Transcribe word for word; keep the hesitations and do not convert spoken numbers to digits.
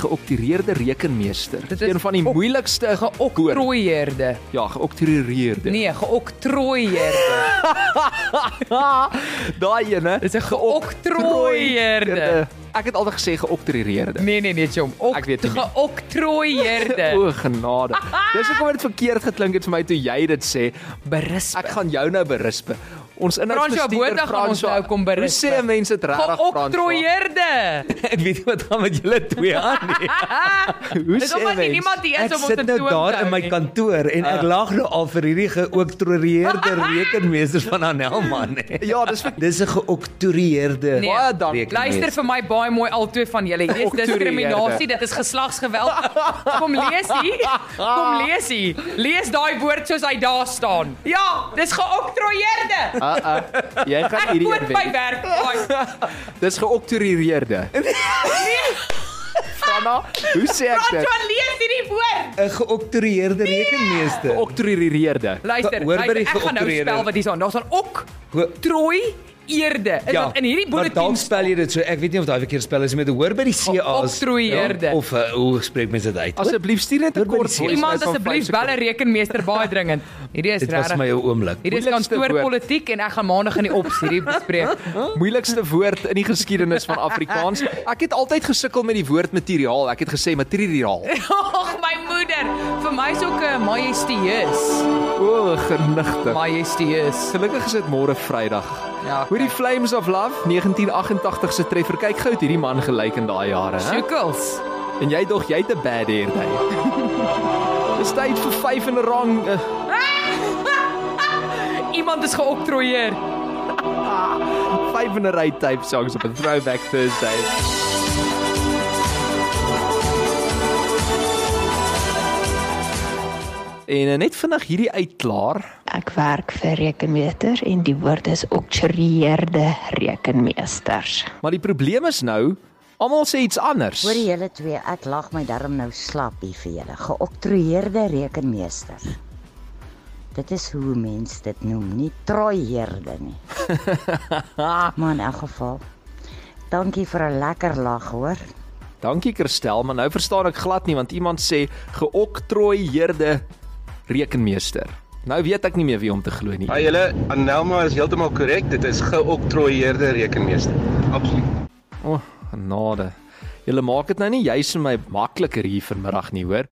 Geoktroeëerde rekenmeester. Dit Een is van die ook moeilikste Geoktroeëerde. Ja, geoktroeëerde. Nee, geoktroeëerde. Daai ene. Dis 'n geoktroeëerde. Ek het altyd gesê geoktroeëerde. Nee, nee, nee, Jom. Ek weet nie meer. Geoktroeëerde. O, genade. Dis hoekom dit verkeerd geklink het vir my toe jy dit sê. Berisp. Ek gaan jou nou berisp. Ons inhoudsbestuurder François Botha gaan ons nou kom berisp. Hoe sê mense dit regtig, François? Geoktroeëerde. Ek weet nie wat gaan met julle twee aan nie. Hoe Dis sê omdat nie mense? niemand hier is Ek om ons sit te nou toon daar te in hou my nie. kantoor en ek lag nou al vir hierdie geoktroeëerde rekenmeesters van Anelman. Ja, dis vir Dis 'n geoktroeëerde Nee, baie dankie. Luister vir my baie mooi albei van julle. Hier is diskriminasie, dit is geslagsgeweld. Kom lees hier. Kom lees hier. Lees daai woord soos hy daar staan. Ja, dis geoktroeëerde. Uh, uh, jy gaan Ek hierdie moet een my wen. werk daai. Dis geoktroeëerde. Franna, hoe sê ek dit? François, lees hierdie woord. 'n geoktroeëerde rekenmeester. Geoktroeëerde. Luister, Hoor by die luister, ek gaan nou geoktroeëerde. spel wat hier staan. Daar staan ok Ho- trooi eerde. Is Ja, wat in hierdie maar dalk bulletin spel jy dit so. Ek weet nie of daai verkeerd spel is met 'n hoor by die C A's. Geoktroeëerde. Ja, of uh, hoe spreek mense dit uit? Asseblief stuur net 'n Hoor by kort die voice Iemand note van asseblief vyf bel 'n rekenmeester baie dringend. Hierdie is Dit was regtig. my 'n oomblik. Hierdie is moeilikste woord. kantoorpolitiek en ek gaan maandag in die ops hierdie bespreek. moeilikste woord in die geskiedenis van Afrikaans. Ek het altyd gesukkel met die woord materiaal. Ek het gesê materiaal. Ag my moeder, vir my is ook 'n majestueus. O, genigtig. Majestueus. Gelukkig is dit môre Vrydag. Ja, Hoe die kyk. Flames of Love negentien agt-en-tagtig se treffer. Kyk gou, het hierdie man gelyk in daai jare, hè? Sjoekels. En jy dog jy het 'n bad hair day. Dis tyd vir vyf in 'n rang. Uh, Iemand is geoktroeëer. vyf in 'n ry tape songs op 'n Throwback Thursday. En uh, net vinnig hierdie uitklaar. Ek werk vir rekenmeester en die woord is oktroeëerde rekenmeesters. Maar die probleem is nou, almal sê iets anders. Hoor julle twee, ek lag my darm nou slap hier vir julle. Geoktroeëerde rekenmeester. Dit is hoe mens dit noem, nie trooiheerde nie. Maar in elk geval, dankie vir 'n lekker lag, hoor. Dankie Christel, maar nou verstaan ek glad nie want iemand sê geoktroeëerde rekenmeester. Nou weet ek nie meer wie om te glo nie. Hi julle, Anelma is heeltemal korrek. Dit is geoktroeëerde rekenmeester. Absoluut. O, oh, genade. Julle maak dit nou nie juis vir my makliker hier vanmiddag nie, hoor.